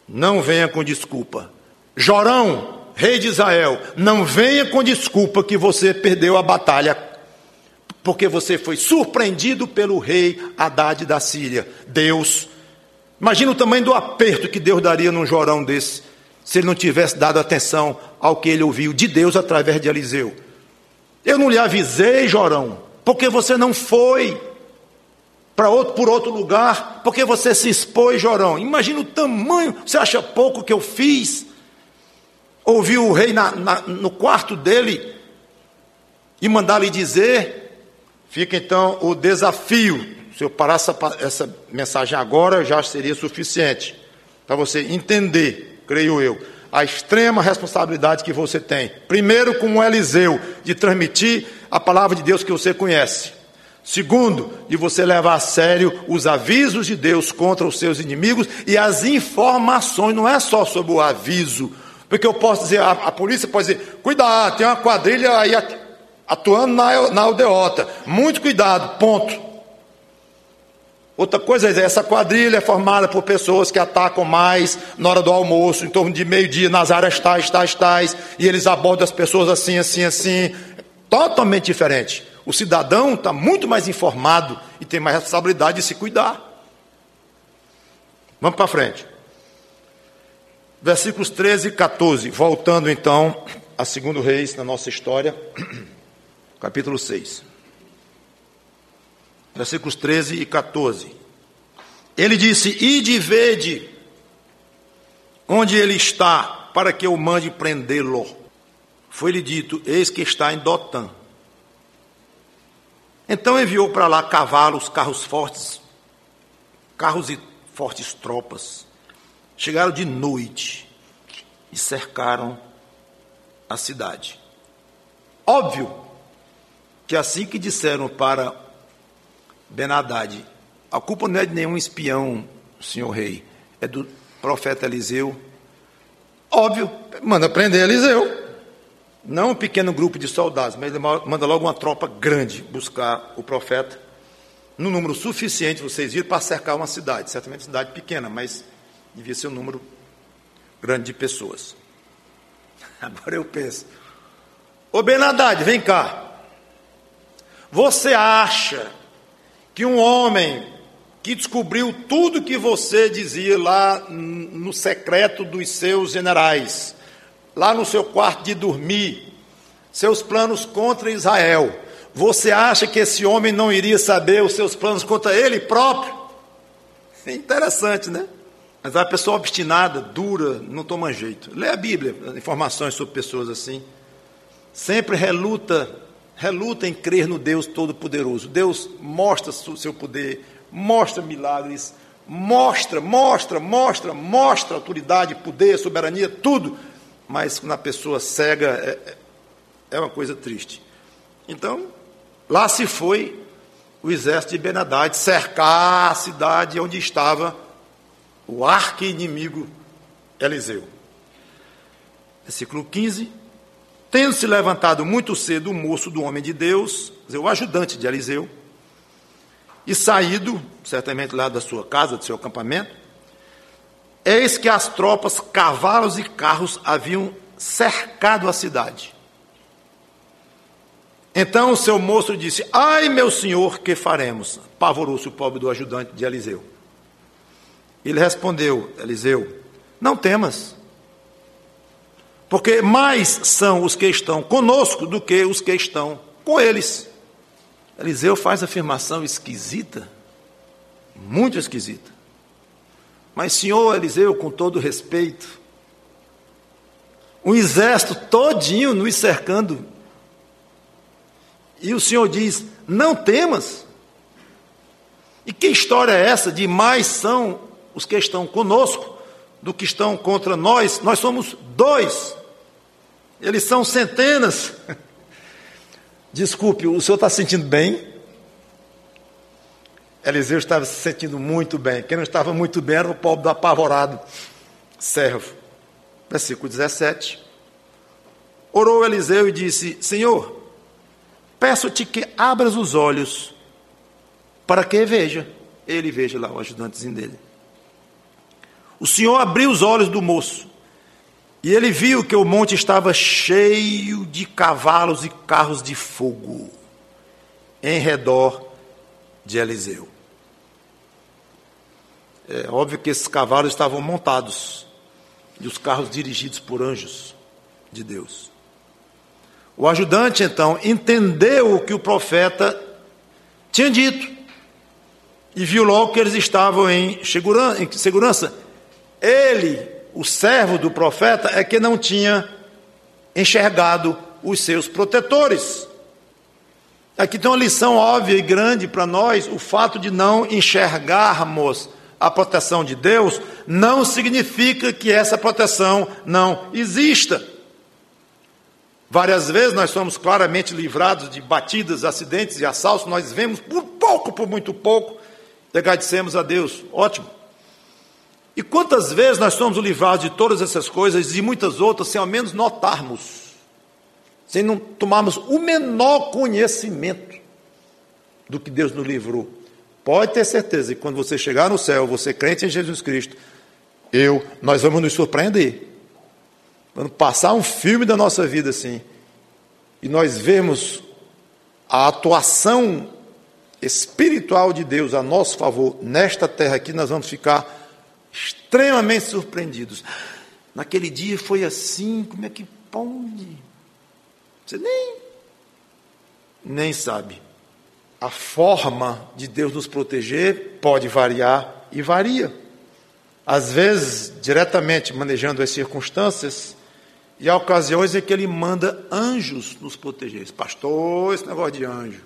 não venha com desculpa. Jorão, rei de Israel, não venha com desculpa que você perdeu a batalha, porque você foi surpreendido pelo rei Hadad da Síria. Deus, imagina o tamanho do aperto que Deus daria num Jorão desse, se ele não tivesse dado atenção ao que ele ouviu de Deus através de Eliseu. Eu não lhe avisei, Jorão, porque você não foi por outro lugar, porque você se expôs, Jorão. Imagina o tamanho, você acha pouco que eu fiz? Ouvir o rei no quarto dele e mandar lhe dizer. Fica então o desafio. Se eu parar essa mensagem agora, já seria suficiente para você entender, creio eu, a extrema responsabilidade que você tem. Primeiro, como Eliseu, de transmitir a palavra de Deus que você conhece. Segundo, de você levar a sério os avisos de Deus contra os seus inimigos e as informações. Não é só sobre o aviso, porque eu posso dizer, a polícia pode dizer, cuidado, tem uma quadrilha aí atuando na aldeota, muito cuidado, ponto. Outra coisa é, essa quadrilha é formada por pessoas que atacam mais na hora do almoço, em torno de meio-dia, nas áreas tais, e eles abordam as pessoas assim, totalmente diferente. O cidadão está muito mais informado e tem mais responsabilidade de se cuidar. Vamos para frente. Versículos 13 e 14, voltando então a 2 Reis na nossa história, capítulo 6. Versículos 13 e 14. Ele disse, ide e vede onde ele está, para que eu mande prendê-lo. Foi-lhe dito, eis que está em Dotã. Então enviou para lá cavalos, carros e fortes tropas. Chegaram de noite e cercaram a cidade. Óbvio que assim que disseram para Ben-Hadad, a culpa não é de nenhum espião, senhor rei, é do profeta Eliseu. Óbvio, manda prender Eliseu. Não um pequeno grupo de soldados, mas ele manda logo uma tropa grande buscar o profeta, num número suficiente, vocês viram, para cercar uma cidade. Certamente uma cidade pequena, mas devia ser um número grande de pessoas. Agora eu penso, ô Ben-Hadad, vem cá. Você acha que um homem que descobriu tudo que você dizia lá no secreto dos seus generais, lá no seu quarto de dormir, seus planos contra Israel, você acha que esse homem não iria saber os seus planos contra ele próprio? É interessante, né? Mas a pessoa obstinada, dura, não toma jeito. Lê a Bíblia, informações sobre pessoas assim. Sempre reluta em crer no Deus Todo-Poderoso. Deus mostra o seu poder, mostra milagres, mostra autoridade, poder, soberania, tudo. Mas quando a pessoa cega, é uma coisa triste. Então, lá se foi o exército de Ben-Hadad cercar a cidade onde estava o arqui-inimigo Eliseu. Versículo 15. Tendo se levantado muito cedo o moço do homem de Deus, o ajudante de Eliseu, e saído, certamente lá da sua casa, do seu acampamento, eis que as tropas, cavalos e carros haviam cercado a cidade. Então o seu moço disse, ai meu senhor, que faremos? Apavorou-se o pobre do ajudante de Eliseu. Ele respondeu, Eliseu, não temas, porque mais são os que estão conosco do que os que estão com eles. Eliseu faz afirmação esquisita, muito esquisita. Mas, senhor Eliseu, com todo respeito, um exército todinho nos cercando, e o senhor diz, não temas. E que história é essa de mais são os que estão conosco do que estão contra nós? Nós somos 2, eles são centenas. Desculpe, o senhor está se sentindo bem? Eliseu estava se sentindo muito bem. Quem não estava muito bem era o pobre do apavorado servo. Versículo 17. Orou Eliseu e disse, Senhor, peço-te que abras os olhos para que veja. Ele veja lá o ajudantezinho dele. o Senhor abriu os olhos do moço, e ele viu que o monte estava cheio de cavalos e carros de fogo em redor de Eliseu. É óbvio que esses cavalos estavam montados e os carros dirigidos por anjos de Deus. O ajudante, então, entendeu o que o profeta tinha dito e viu logo que eles estavam em segurança. Ele, o servo do profeta, é que não tinha enxergado os seus protetores. Aqui tem uma lição óbvia e grande para nós: o fato de não enxergarmos a proteção de Deus não significa que essa proteção não exista. Várias vezes nós somos claramente livrados de batidas, acidentes e assaltos, nós vemos por pouco, por muito pouco, e agradecemos a Deus, ótimo. E quantas vezes nós somos livrados de todas essas coisas e muitas outras sem ao menos notarmos, sem não tomarmos o menor conhecimento do que Deus nos livrou. Pode ter certeza que quando você chegar no céu, você crente em Jesus Cristo, nós vamos nos surpreender. Vamos passar um filme da nossa vida assim, e nós vemos a atuação espiritual de Deus a nosso favor nesta terra aqui, nós vamos ficar extremamente surpreendidos. Naquele dia foi assim, como é que pode? Você nem sabe. A forma de Deus nos proteger pode variar e varia. Às vezes, diretamente manejando as circunstâncias, e há ocasiões em que Ele manda anjos nos proteger. Pastor, esse negócio de anjo.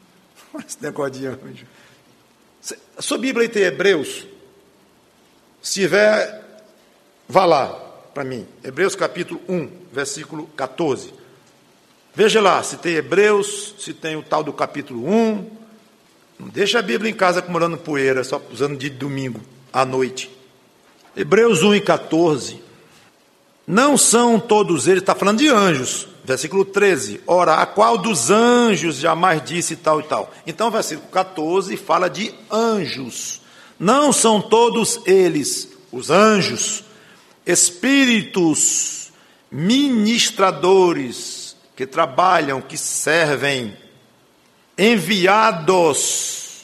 A sua Bíblia aí tem Hebreus? Se tiver, vá lá para mim. Hebreus capítulo 1, versículo 14. Veja lá, se tem Hebreus, se tem o tal do capítulo 1. Não deixa a Bíblia em casa acumulando poeira, só usando de domingo à noite. Hebreus 1 e 14. Não são todos eles, está falando de anjos. Versículo 13. Ora, a qual dos anjos jamais disse tal e tal? Então, versículo 14 fala de anjos. Não são todos eles, os anjos, espíritos ministradores que trabalham, que servem, enviados,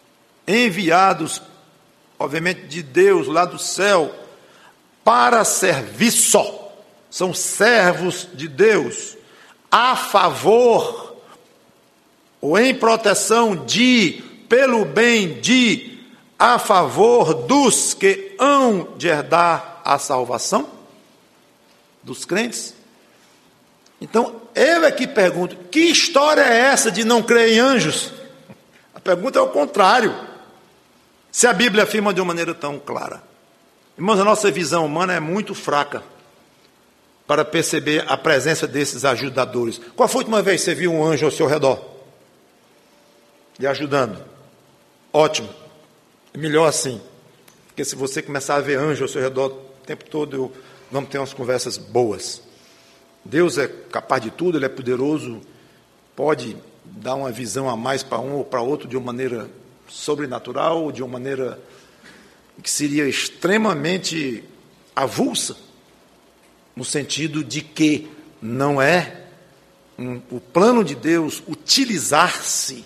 obviamente de Deus, lá do céu, para serviço, são servos de Deus, a favor, ou em proteção de, pelo bem de, a favor dos que hão de herdar a salvação, dos crentes. Então, eu aqui pergunto, que história é essa de não crer em anjos? A pergunta é o contrário. Se a Bíblia afirma de uma maneira tão clara. Irmãos, a nossa visão humana é muito fraca para perceber a presença desses ajudadores. Qual foi a última vez que você viu um anjo ao seu redor? E ajudando? Ótimo. É melhor assim. Porque se você começar a ver anjo ao seu redor o tempo todo, vamos ter umas conversas boas. Deus é capaz de tudo, Ele é poderoso, pode dar uma visão a mais para um ou para outro de uma maneira sobrenatural, ou de uma maneira que seria extremamente avulsa, no sentido de que não é o plano de Deus utilizar-se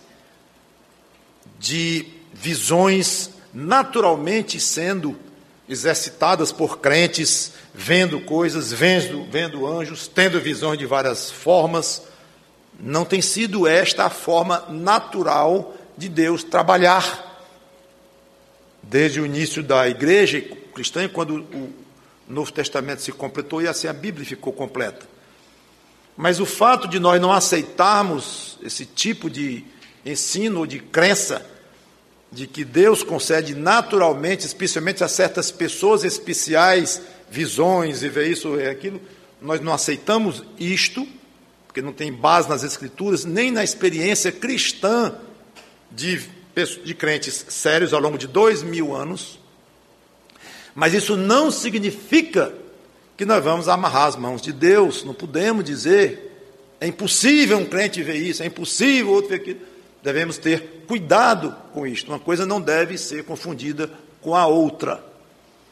de visões naturalmente sendo exercitadas por crentes, vendo coisas, vendo anjos, tendo visões de várias formas. Não tem sido esta a forma natural de Deus trabalhar. Desde o início da igreja cristã, quando o Novo Testamento se completou, e assim a Bíblia ficou completa. Mas o fato de nós não aceitarmos esse tipo de ensino ou de crença, de que Deus concede naturalmente, especialmente a certas pessoas especiais, visões e ver isso e aquilo, nós não aceitamos isto, porque não tem base nas Escrituras, nem na experiência cristã de crentes sérios ao longo de 2000 anos, mas isso não significa que nós vamos amarrar as mãos de Deus. Não podemos dizer, é impossível um crente ver isso, é impossível outro ver aquilo. Devemos ter cuidado com isto. Uma coisa não deve ser confundida com a outra.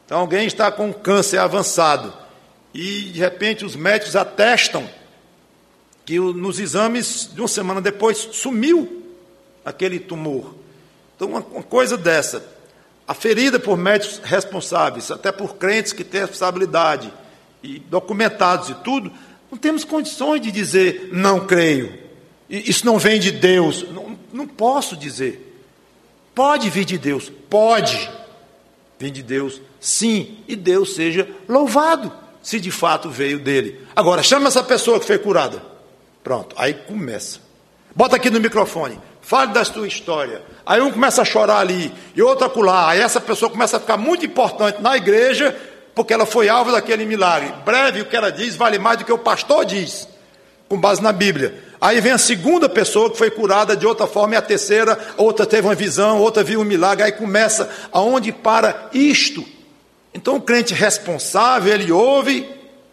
Então alguém está com câncer avançado e de repente os médicos atestam que nos exames de uma semana depois sumiu aquele tumor. Então uma coisa dessa, aferida por médicos responsáveis, até por crentes que têm responsabilidade e documentados e tudo, não temos condições de dizer não creio. Isso não vem de Deus. Não posso dizer. Pode vir de Deus, pode vir de Deus, sim, e Deus seja louvado, se de fato veio dele. Agora, chama essa pessoa que foi curada. Pronto, aí começa. Bota aqui no microfone, fale da sua história. Aí um começa a chorar ali, e outro acolá. Aí essa pessoa começa a ficar muito importante na igreja, porque ela foi alvo daquele milagre. Breve, o que ela diz vale mais do que o pastor diz, com base na Bíblia. Aí vem a segunda pessoa que foi curada de outra forma, e a terceira, outra teve uma visão, outra viu um milagre. Aí começa aonde para isto. Então o crente responsável, ele ouve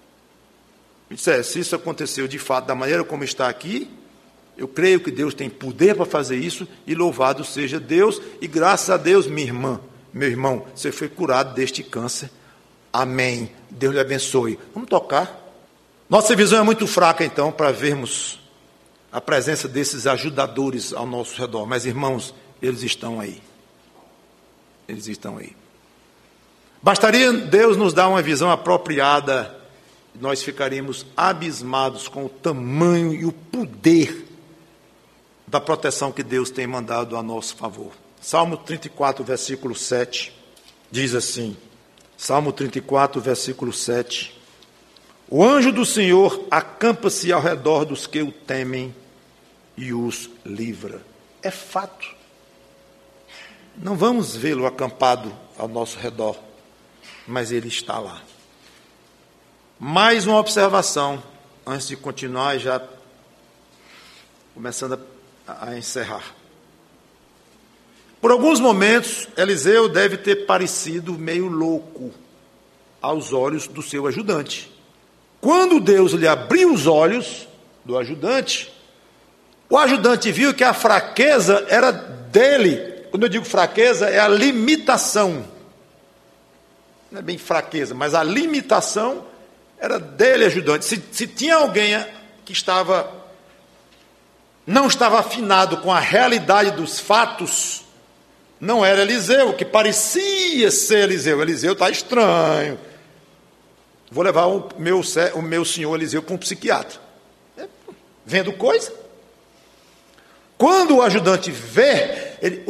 e diz, se isso aconteceu de fato da maneira como está aqui, eu creio que Deus tem poder para fazer isso, e louvado seja Deus, e graças a Deus, minha irmã, meu irmão, você foi curado deste câncer. Amém. Deus lhe abençoe. Vamos tocar. Nossa visão é muito fraca, então, para vermos a presença desses ajudadores ao nosso redor. Mas, irmãos, eles estão aí. Eles estão aí. Bastaria Deus nos dar uma visão apropriada, nós ficaríamos abismados com o tamanho e o poder da proteção que Deus tem mandado a nosso favor. Salmo 34, versículo 7, diz assim, Salmo 34, versículo 7, o anjo do Senhor acampa-se ao redor dos que o temem e os livra. É fato. Não vamos vê-lo acampado ao nosso redor, mas ele está lá. Mais uma observação, antes de continuar, já começando a encerrar. Por alguns momentos, Eliseu deve ter parecido meio louco aos olhos do seu ajudante. Quando Deus lhe abriu os olhos do ajudante, o ajudante viu que a fraqueza era dele. Quando eu digo fraqueza, é a limitação. Não é bem fraqueza, mas a limitação era dele, ajudante. Se tinha alguém que não estava afinado com a realidade dos fatos, não era Eliseu, que parecia ser Eliseu. Eliseu está estranho. Vou levar o meu senhor Eliseu para um psiquiatra. Vendo coisa. Quando o ajudante vê, ele...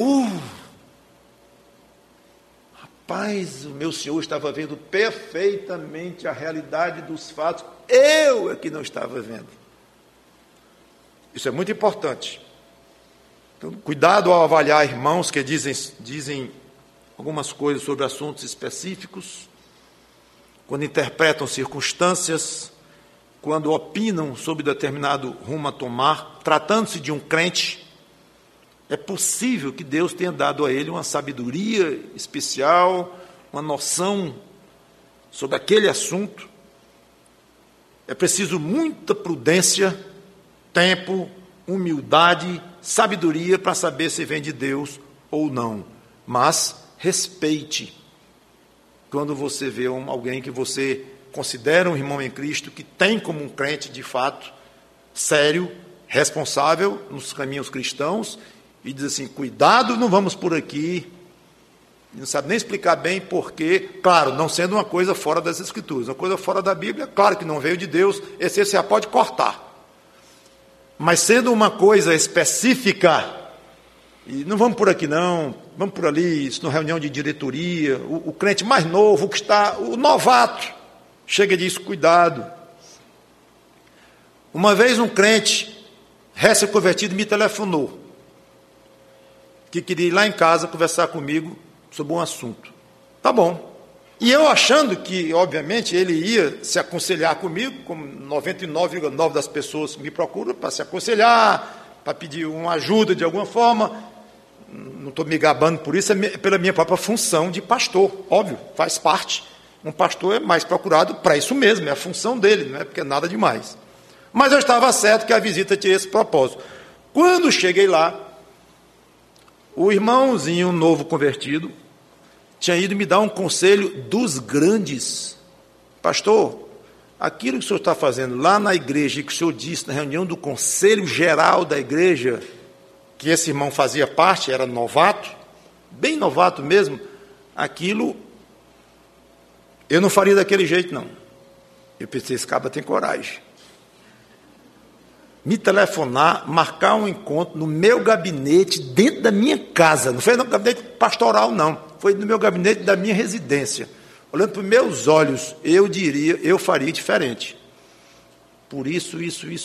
Rapaz, o meu senhor estava vendo perfeitamente a realidade dos fatos. Eu é que não estava vendo. Isso é muito importante. Então, cuidado ao avaliar irmãos que dizem algumas coisas sobre assuntos específicos, quando interpretam circunstâncias, quando opinam sobre determinado rumo a tomar, tratando-se de um crente, é possível que Deus tenha dado a ele uma sabedoria especial, uma noção sobre aquele assunto. É preciso muita prudência, tempo, humildade, sabedoria para saber se vem de Deus ou não. Mas respeite quando você vê alguém que você considera um irmão em Cristo, que tem como um crente de fato, sério, responsável nos caminhos cristãos, e diz assim, cuidado, não vamos por aqui, não sabe nem explicar bem porquê, claro, não sendo uma coisa fora das Escrituras, uma coisa fora da Bíblia, claro que não veio de Deus, esse você já pode cortar. Mas sendo uma coisa específica, e não vamos por aqui não, vamos por ali, isso numa reunião de diretoria, o crente mais novo, o novato, chega e diz, cuidado. Uma vez um crente recém-convertido me telefonou, que queria ir lá em casa conversar comigo sobre um assunto. Tá bom. E eu achando que, obviamente, ele ia se aconselhar comigo, como 99,9% das pessoas me procuram para se aconselhar, para pedir uma ajuda de alguma forma. Não estou me gabando por isso, é pela minha própria função de pastor, óbvio, faz parte. Um pastor é mais procurado para isso mesmo, é a função dele, não é porque é nada demais. Mas eu estava certo que a visita tinha esse propósito. Quando cheguei lá, o irmãozinho novo convertido tinha ido me dar um conselho dos grandes. Pastor, aquilo que o senhor está fazendo lá na igreja, e que o senhor disse na reunião do conselho geral da igreja, que esse irmão fazia parte, era novato, bem novato mesmo, aquilo eu não faria daquele jeito, não. Eu pensei, esse cara tem coragem. Me telefonar, marcar um encontro no meu gabinete, dentro da minha casa. Não foi no gabinete pastoral, não. Foi no meu gabinete da minha residência. Olhando para os meus olhos, eu faria diferente. Por isso.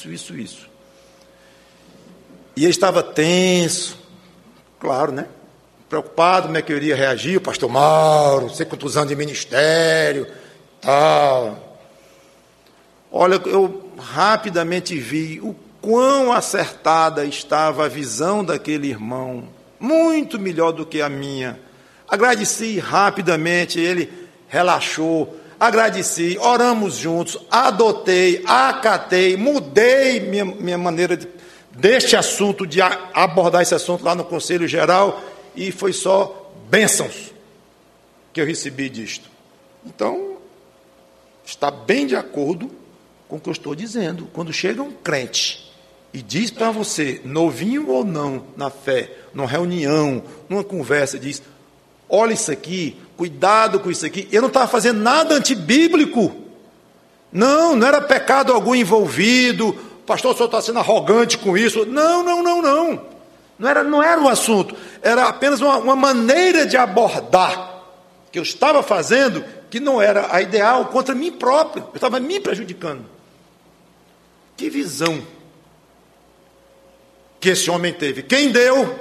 E ele estava tenso, claro, né? Preocupado como é que eu iria reagir. O pastor Mauro, sei quantos anos de ministério, tal. Olha, eu rapidamente vi o quão acertada estava a visão daquele irmão, muito melhor do que a minha. Agradeci rapidamente, ele relaxou, agradeci, oramos juntos, adotei, acatei, mudei minha maneira deste assunto, de abordar esse assunto lá no Conselho Geral, e foi só bênçãos que eu recebi disto. Então, está bem de acordo com o que eu estou dizendo. Quando chega um crente e diz para você, novinho ou não, na fé, numa reunião, numa conversa, diz, olha isso aqui, cuidado com isso aqui. Eu não estava fazendo nada antibíblico. Não era pecado algum envolvido. Pastor, o senhor está sendo arrogante com isso. Não. Não era o assunto. Era apenas uma maneira de abordar que eu estava fazendo, que não era a ideal, contra mim próprio. Eu estava me prejudicando. Que visão que esse homem teve. Quem deu?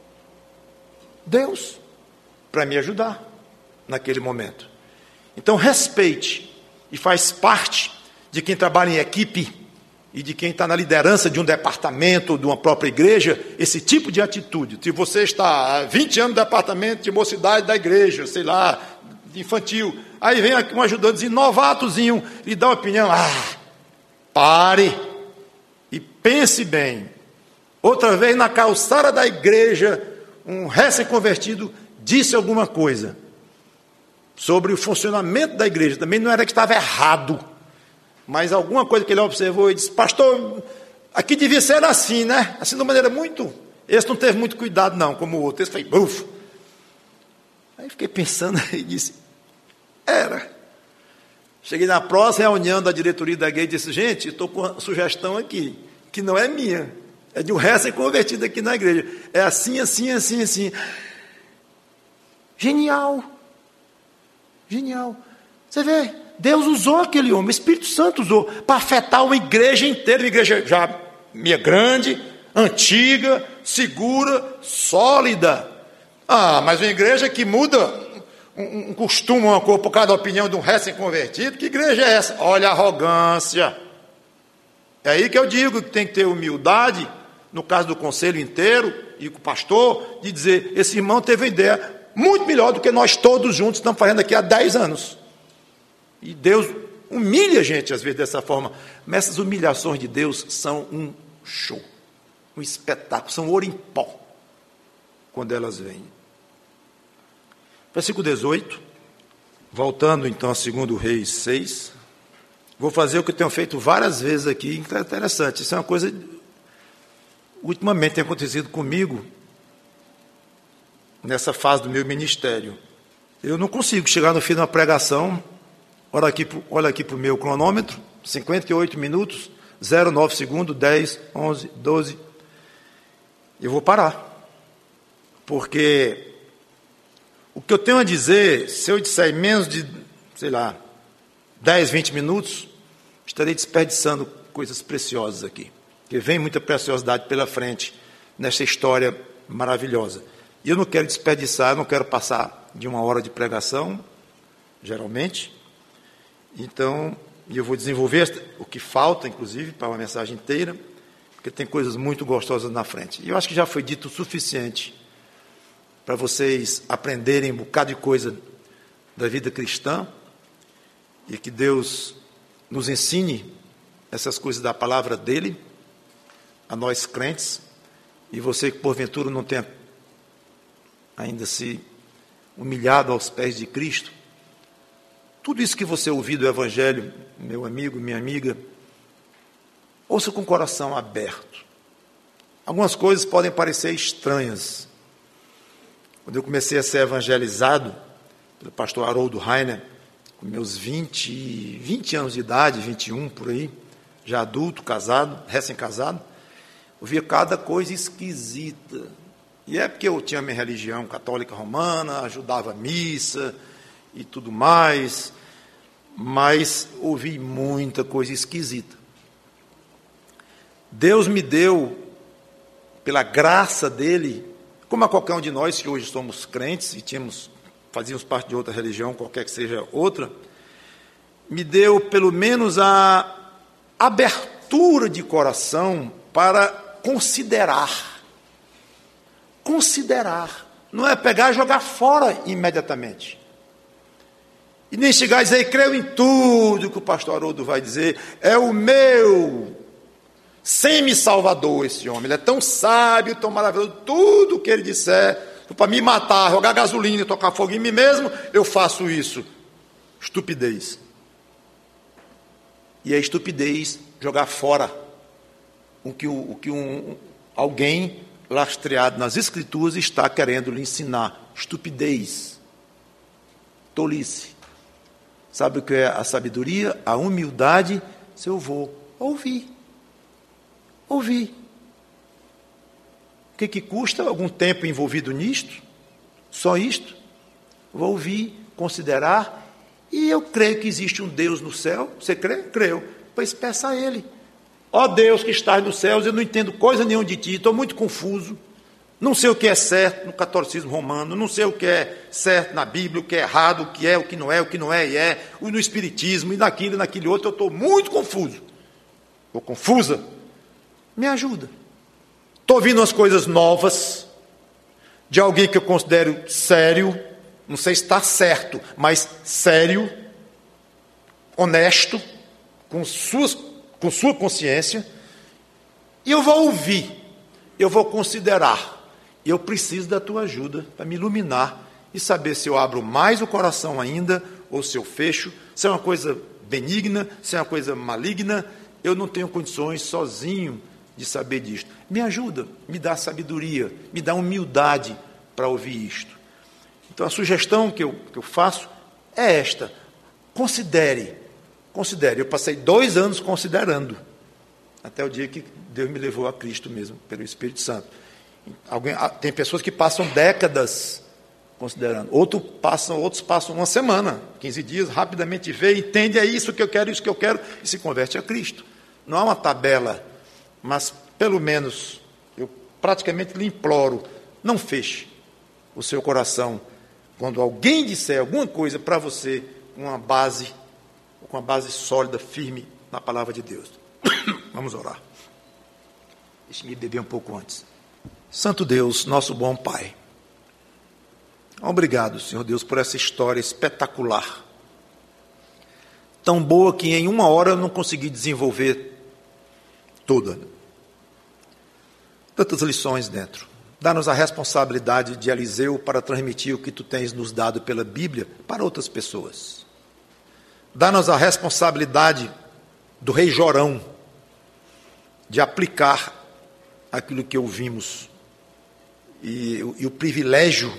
Deus, para me ajudar naquele momento. Então respeite, e faz parte de quem trabalha em equipe e de quem está na liderança de um departamento, de uma própria igreja, esse tipo de atitude. Se você está há 20 anos no departamento de mocidade da igreja, sei lá, de infantil, aí vem aqui um ajudantezinho, novatozinho, e dá uma opinião, pare e pense bem. Outra vez na calçada da igreja, um recém-convertido disse alguma coisa sobre o funcionamento da igreja. Também não era que estava errado, mas alguma coisa que ele observou e disse, pastor, aqui devia ser assim, né? Assim de uma maneira muito... Esse não teve muito cuidado não, como o outro. Esse foi bufo. Aí fiquei pensando e disse, era. Cheguei na próxima reunião da diretoria da igreja e disse, gente, estou com uma sugestão aqui, que não é minha, é de um recém-convertido aqui na igreja. É assim. Genial. Você vê, Deus usou aquele homem, o Espírito Santo usou, para afetar uma igreja inteira, uma igreja já meia grande, antiga, segura, sólida. Mas uma igreja que muda um costume, uma cor por causa da opinião de um recém-convertido, que igreja é essa? Olha a arrogância. É aí que eu digo que tem que ter humildade, no caso do conselho inteiro, e com o pastor, de dizer, esse irmão teve uma ideia muito melhor do que nós todos juntos estamos fazendo aqui há 10 anos. E Deus humilha a gente, às vezes, dessa forma. Mas essas humilhações de Deus são um show, um espetáculo, são ouro em pó, quando elas vêm. Versículo 18, voltando então a 2 Reis 6, vou fazer o que eu tenho feito várias vezes aqui, interessante, isso é uma coisa, ultimamente tem acontecido comigo, nessa fase do meu ministério. Eu não consigo chegar no fim de uma pregação, olha aqui para o meu cronômetro, 58 minutos, 0,9 segundos, 10, 11, 12, eu vou parar, porque o que eu tenho a dizer, se eu disser menos de, 10, 20 minutos, estarei desperdiçando coisas preciosas aqui, porque vem muita preciosidade pela frente, nessa história maravilhosa. E eu não quero desperdiçar, não quero passar de 1 hora de pregação, geralmente. Então, eu vou desenvolver o que falta, inclusive, para uma mensagem inteira, porque tem coisas muito gostosas na frente. E eu acho que já foi dito o suficiente para vocês aprenderem um bocado de coisa da vida cristã, e que Deus nos ensine essas coisas da palavra dEle, a nós crentes, e você que porventura não tenha ainda se humilhado aos pés de Cristo. Tudo isso que você ouviu do Evangelho, meu amigo, minha amiga, ouça com o coração aberto. Algumas coisas podem parecer estranhas. Quando eu comecei a ser evangelizado pelo pastor Haroldo Rainer, com meus 20 anos de idade, 21 por aí, já adulto, casado, recém-casado, eu via cada coisa esquisita. E é porque eu tinha minha religião católica romana, ajudava a missa e tudo mais, mas ouvi muita coisa esquisita. Deus me deu, pela graça dele, como a qualquer um de nós que hoje somos crentes e fazíamos parte de outra religião, qualquer que seja outra, me deu pelo menos a abertura de coração para considerar. Considerar. Não é pegar e jogar fora imediatamente. E nem chegar a dizer, creio em tudo que o pastor Haroldo vai dizer, é o meu semi-salvador esse homem, ele é tão sábio, tão maravilhoso, tudo que ele disser, para me matar, jogar gasolina e tocar fogo em mim mesmo, eu faço isso. Estupidez. E é estupidez jogar fora o que alguém lastreado nas Escrituras está querendo lhe ensinar. Estupidez. Tolice. Sabe o que é a sabedoria? A humildade. Se eu vou ouvir. Ouvir. O que custa algum tempo envolvido nisto? Só isto? Vou ouvir, considerar, e eu creio que existe um Deus no céu. Você crê? Creio. Pois peça a Ele. Ó Deus que estás nos céus, eu não entendo coisa nenhuma de Ti, estou muito confuso. Não sei o que é certo no catolicismo romano, não sei o que é certo na Bíblia, o que é errado, o que é, o que não é, o que não é e é, no Espiritismo, e naquilo e naquele outro, eu estou muito confuso. Estou confusa. Me ajuda. Estou ouvindo umas coisas novas, de alguém que eu considero sério, não sei se está certo, mas sério, honesto, com sua consciência, e eu vou ouvir, eu vou considerar, e eu preciso da tua ajuda para me iluminar e saber se eu abro mais o coração ainda, ou se eu fecho, se é uma coisa benigna, se é uma coisa maligna. Eu não tenho condições sozinho de saber disto. Me ajuda, me dá sabedoria, me dá humildade para ouvir isto. Então a sugestão que eu faço é esta: considere. Eu passei 2 anos considerando, até o dia que Deus me levou a Cristo mesmo, pelo Espírito Santo. Tem pessoas que passam décadas considerando, outros passam uma semana, 15 dias, rapidamente vê, entende, é isso que eu quero, isso que eu quero, e se converte a Cristo. Não há uma tabela, mas pelo menos eu praticamente lhe imploro, não feche o seu coração quando alguém disser alguma coisa para você com uma base sólida, firme na palavra de Deus. Vamos orar. Deixe-me beber um pouco antes. Santo Deus, nosso bom Pai, obrigado, Senhor Deus, por essa história espetacular, tão boa que em 1 hora eu não consegui desenvolver toda. Tantas lições dentro. Dá-nos a responsabilidade de Eliseu para transmitir o que tu tens nos dado pela Bíblia para outras pessoas. Dá-nos a responsabilidade do rei Jorão de aplicar aquilo que ouvimos. E o privilégio,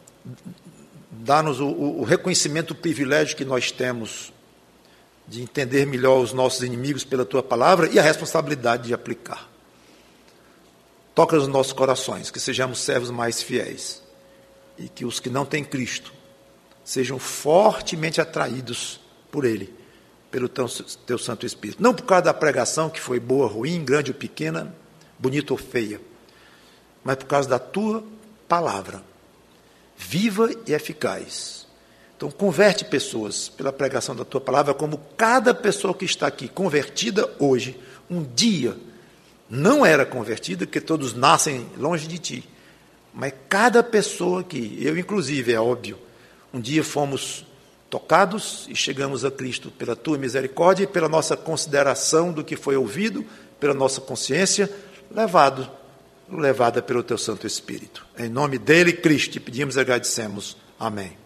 dá-nos o reconhecimento do privilégio que nós temos de entender melhor os nossos inimigos pela tua palavra e a responsabilidade de aplicar. Toca nos nossos corações, que sejamos servos mais fiéis e que os que não têm Cristo sejam fortemente atraídos por Ele, pelo teu Santo Espírito. Não por causa da pregação, que foi boa, ruim, grande ou pequena, bonita ou feia, mas por causa da tua palavra, viva e eficaz. Então, converte pessoas pela pregação da tua palavra, como cada pessoa que está aqui convertida hoje, um dia não era convertida, porque todos nascem longe de ti, mas cada pessoa aqui, eu inclusive, é óbvio, um dia fomos tocados e chegamos a Cristo pela tua misericórdia e pela nossa consideração do que foi ouvido, pela nossa consciência, levada pelo teu Santo Espírito. Em nome dele, Cristo, te pedimos e agradecemos. Amém.